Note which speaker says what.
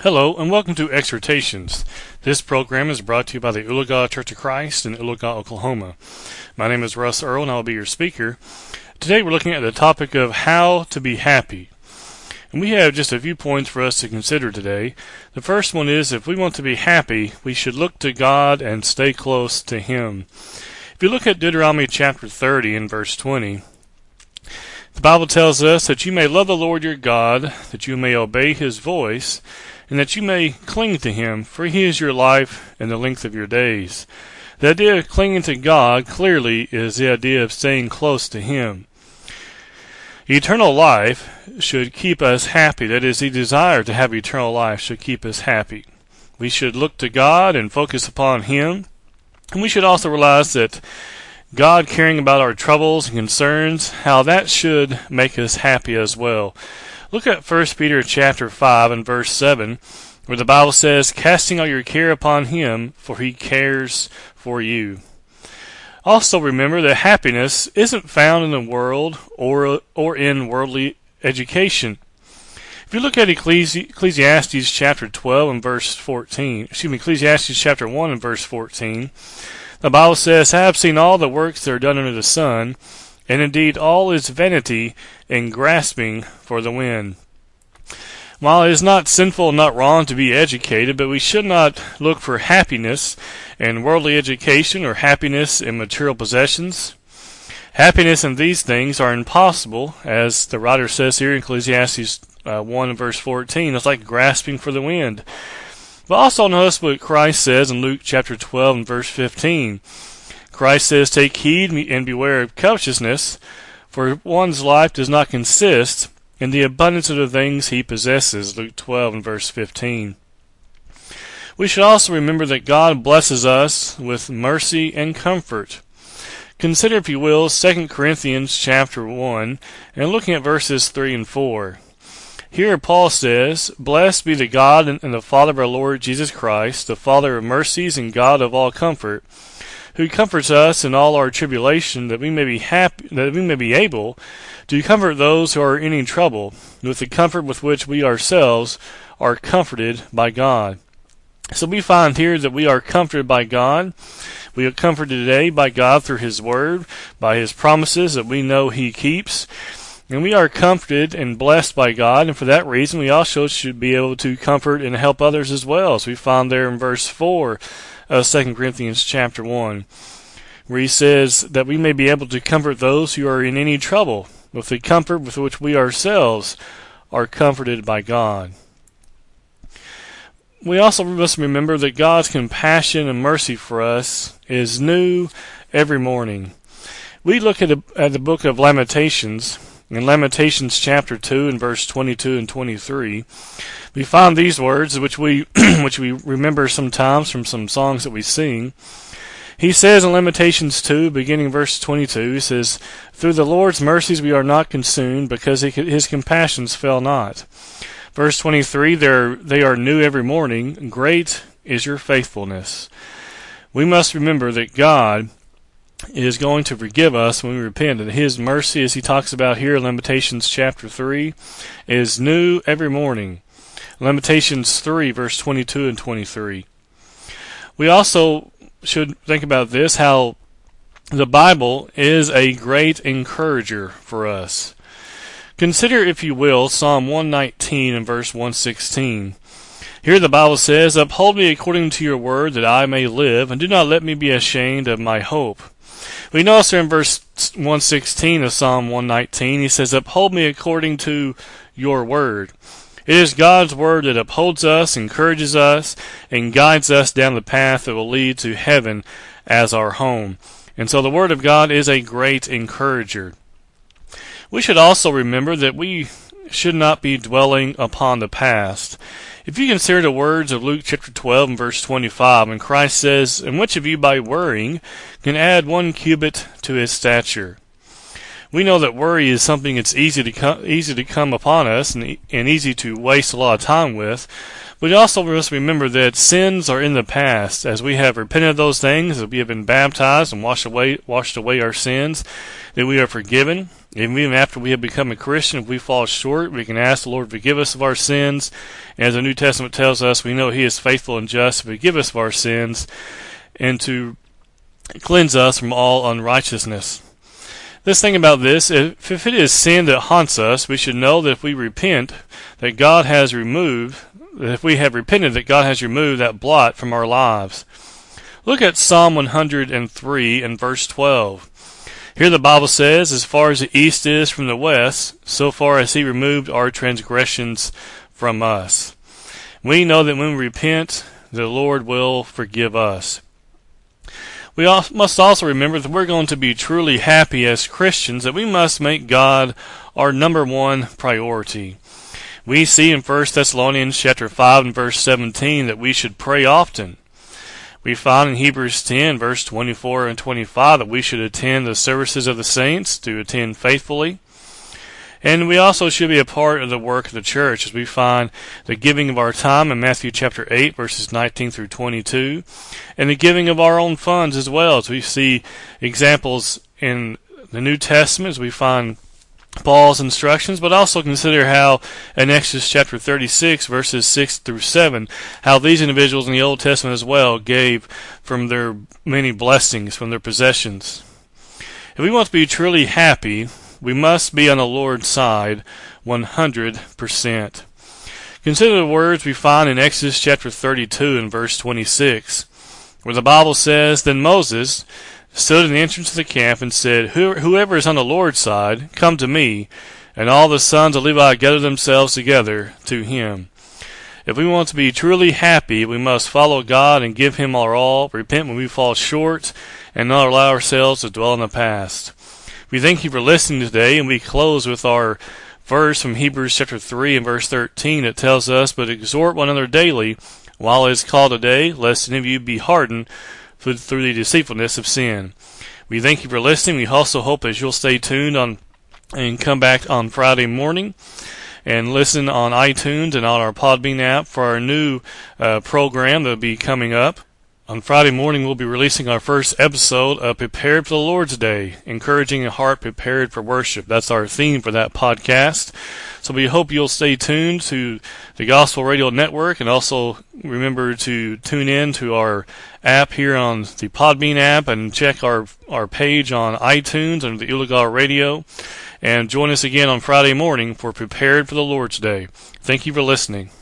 Speaker 1: Hello, and welcome to Exhortations. This program is brought to you by the Oologah Church of Christ in Oologah, Oklahoma. My name is Russ Earl, and I'll be your speaker. Today we're looking at the topic of how to be happy. And we have just a few points for us to consider today. The first one is, if we want to be happy, we should look to God and stay close to Him. If you look at Deuteronomy chapter 30 and verse 20, the Bible tells us that you may love the Lord your God, that you may obey His voice, and that you may cling to Him, for He is your life and the length of your days. The idea of clinging to God clearly is the idea of staying close to Him. Eternal life should keep us happy. That is, the desire to have eternal life should keep us happy. We should look to God and focus upon Him, and we should also realize that God caring about our troubles and concerns, how that should make us happy as well. Look at 1 Peter chapter 5 and verse 7, where the Bible says, "Casting all your care upon Him, for He cares for you." Also remember that happiness isn't found in the world or in worldly education. If you look at Ecclesiastes chapter 12 and verse 14, Ecclesiastes chapter 1 and verse 14, the Bible says, "I have seen all the works that are done under the sun, and indeed all is vanity and grasping for the wind." While it is not sinful and not wrong to be educated, but we should not look for happiness in worldly education or happiness in material possessions. Happiness in these things are impossible, as the writer says here in Ecclesiastes 1 and verse 14. It's like grasping for the wind. But also notice what Christ says in Luke chapter 12 and verse 15. Christ says, "Take heed and beware of covetousness, for one's life does not consist in the abundance of the things he possesses." Luke 12 and verse 15. We should also remember that God blesses us with mercy and comfort. Consider, if you will, 2 Corinthians chapter 1, and looking at verses 3 and 4. Here Paul says, "Blessed be the God and the Father of our Lord Jesus Christ, the Father of mercies and God of all comfort, who comforts us in all our tribulation, that we may be able to comfort those who are in any trouble, with the comfort with which we ourselves are comforted by God." So we find here that we are comforted by God. We are comforted today by God through His Word, by His promises that we know He keeps. And we are comforted and blessed by God, and for that reason we also should be able to comfort and help others as well, as we find there in verse 4 of 2 Corinthians chapter 1, where he says that we may be able to comfort those who are in any trouble, with the comfort with which we ourselves are comforted by God. We also must remember that God's compassion and mercy for us is new every morning. We look at the book of Lamentations. In Lamentations chapter 2 and verse 22 and 23, we find these words, which we remember sometimes from some songs that we sing. He says in Lamentations 2, beginning verse 22, he says, "Through the Lord's mercies we are not consumed, because His compassions fail not." Verse 23, they are new every morning. Great is your faithfulness. We must remember that God is going to forgive us when we repent, and His mercy, as He talks about here in Lamentations chapter 3, is new every morning. Lamentations 3, verse 22 and 23. We also should think about this, how the Bible is a great encourager for us. Consider, if you will, Psalm 119 and verse 116. Here the Bible says, "Uphold me according to your word, that I may live, and do not let me be ashamed of my hope." We notice in verse 116 of Psalm 119, he says, "Uphold me according to your word." It is God's word that upholds us, encourages us, and guides us down the path that will lead to heaven as our home. And so the word of God is a great encourager. We should also remember that we should not be dwelling upon the past. If you consider the words of Luke chapter 12 and verse 25, when Christ says, "And which of you by worrying can add 1 cubit to his stature?" We know that worry is something that's easy to come upon us and easy to waste a lot of time with. But we also must remember that sins are in the past. As we have repented of those things, as we have been baptized and washed away our sins, that we are forgiven. And even after we have become a Christian, if we fall short, we can ask the Lord to forgive us of our sins. As the New Testament tells us, we know He is faithful and just to forgive us of our sins and to cleanse us from all unrighteousness. This thing about this, if it is sin that haunts us, we should know that if we repent, that God has removed, that if we have repented, that God has removed that blot from our lives. Look at Psalm 103 and verse 12. Here the Bible says, as far as the east is from the west, so far has He removed our transgressions from us. We know that when we repent, the Lord will forgive us. We must also remember that we're going to be truly happy as Christians, that we must make God our number one priority. We see in 1 Thessalonians chapter 5 and verse 17 that we should pray often. We find in Hebrews 10 verse 24 and 25 that we should attend the services of the saints, to attend faithfully. And we also should be a part of the work of the church, as we find the giving of our time in Matthew chapter 8, verses 19 through 22, and the giving of our own funds as well, as we see examples in the New Testament, as we find Paul's instructions, but also consider how in Exodus chapter 36, verses 6 through 7, how these individuals in the Old Testament as well gave from their many blessings, from their possessions. If we want to be truly happy, we must be on the Lord's side 100%. Consider the words we find in Exodus chapter 32 and verse 26, where the Bible says, Then Moses stood in the entrance of the camp and said, Whoever is on the Lord's side, come to me. And all the sons of Levi gathered themselves together to him. If we want to be truly happy, we must follow God and give Him our all, repent when we fall short, and not allow ourselves to dwell in the past. We thank you for listening today, and we close with our verse from Hebrews chapter 3 and verse 13. It tells us, But exhort one another daily, while it is called today, lest any of you be hardened through the deceitfulness of sin. We thank you for listening. We also hope that you'll stay tuned on and come back on Friday morning and listen on iTunes and on our Podbean app for our new program that will be coming up. On Friday morning, we'll be releasing our first episode of Prepared for the Lord's Day, encouraging a heart prepared for worship. That's our theme for that podcast. So we hope you'll stay tuned to the Gospel Radio Network, and also remember to tune in to our app here on the Podbean app, and check our page on iTunes under the Ulaga Radio. And join us again on Friday morning for Prepared for the Lord's Day. Thank you for listening.